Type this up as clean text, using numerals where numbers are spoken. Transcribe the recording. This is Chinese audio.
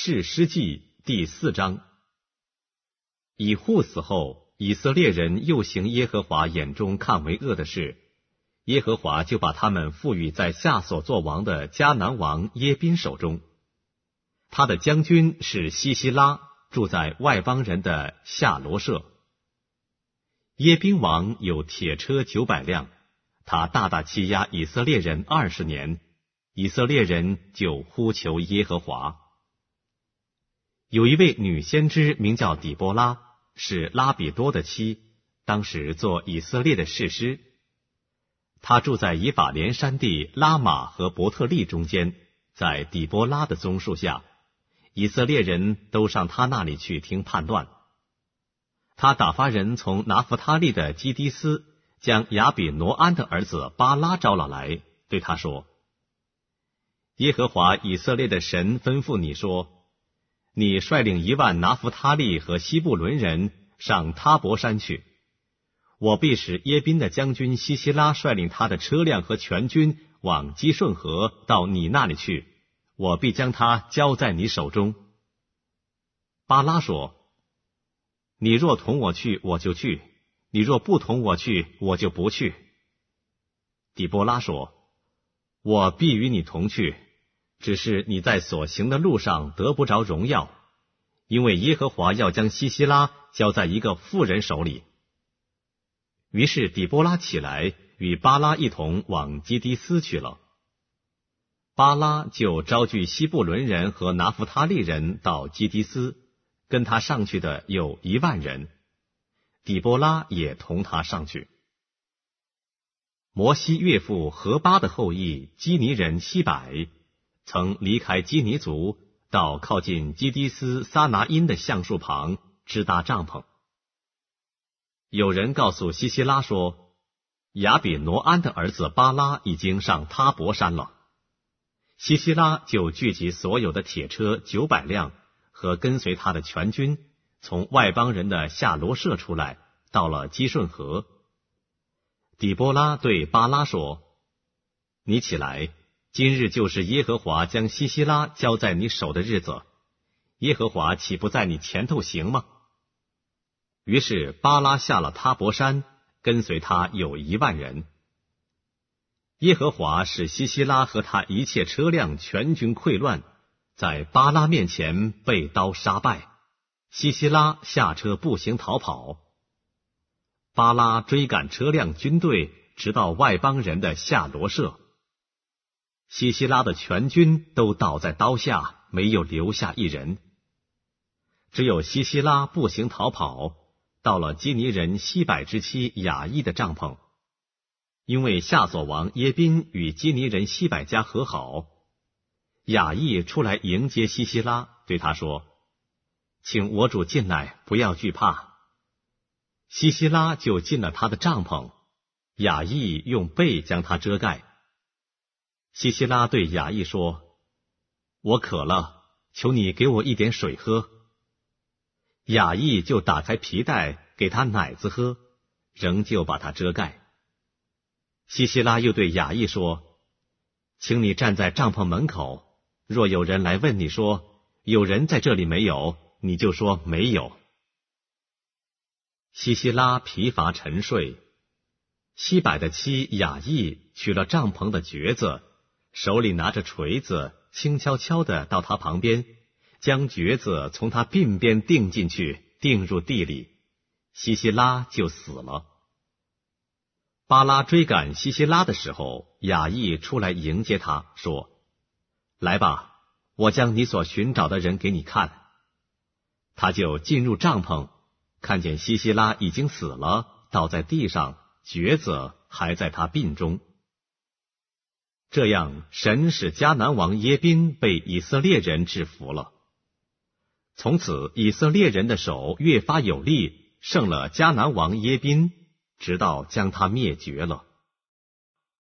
士师记第4章。以户死后，以色列人又行耶和华眼中看为恶的事，耶和华就把他们赋予在夏所作王的迦南王耶宾手中。他的将军是西西拉，住在外邦人的夏罗舍。耶宾王有铁车900辆，他大大欺压以色列人20年，以色列人就呼求耶和华。有一位女先知名叫底波拉，是拉比多的妻，当时做以色列的士师。她住在以法莲山地拉玛和伯特利中间，在底波拉的棕树下，以色列人都上她那里去听判断。他打发人从拿弗他利的基迪斯将亚比挪安的儿子巴拉招了来，对他说：耶和华以色列的神吩咐你说，你率领1万拿弗他利和西布伦人上他伯山去，我必使耶宾的将军西西拉率领他的车辆和全军往基顺河到你那里去，我必将他交在你手中。巴拉说：你若同我去，我就去；你若不同我去，我就不去。底波拉说：我必与你同去，只是你在所行的路上得不着荣耀，因为耶和华要将西西拉交在一个妇人手里。于是底波拉起来，与巴拉一同往基迪斯去了。巴拉就招聚西布伦人和拿弗他利人到基迪斯，跟他上去的有1万人，底波拉也同他上去。摩西岳父何巴的后裔基尼人西百，曾离开基尼族，到靠近基迪斯撒拿因的橡树旁支搭帐篷。有人告诉西西拉说，亚比挪安的儿子巴拉已经上他伯山了。西西拉就聚集所有的铁车900辆和跟随他的全军，从外邦人的夏罗舍出来，到了基顺河。底波拉对巴拉说：你起来，今日就是耶和华将西西拉交在你手的日子，耶和华岂不在你前头行吗？于是巴拉下了他伯山，跟随他有1万人。耶和华使西西拉和他一切车辆全军溃乱，在巴拉面前被刀杀败，西西拉下车步行逃跑。巴拉追赶车辆军队，直到外邦人的夏罗舍。西西拉的全军都倒在刀下，没有留下一人。只有西西拉步行逃跑，到了基尼人西百之妻雅意的帐篷，因为夏所王耶宾与基尼人西百家和好。雅意出来迎接西西拉，对他说：请我主进来，不要惧怕。西西拉就进了他的帐篷，雅意用被将他遮盖。西西拉对雅意说：我渴了，求你给我一点水喝。雅意就打开皮带，给他奶子喝，仍旧把他遮盖。西西拉又对雅意说：请你站在帐篷门口，若有人来问你说，有人在这里没有，你就说没有。西西拉疲乏沉睡，西百的妻雅意取了帐篷的橛子，手里拿着锤子，轻悄悄地到他旁边，将橛子从他鬓边钉进去，钉入地里，西西拉就死了。巴拉追赶西西拉的时候，雅意出来迎接他，说：来吧，我将你所寻找的人给你看。他就进入帐篷，看见西西拉已经死了，倒在地上，橛子还在他鬓中。这样，神使迦南王耶宾被以色列人制服了。从此，以色列人的手越发有力，胜了迦南王耶宾，直到将他灭绝了。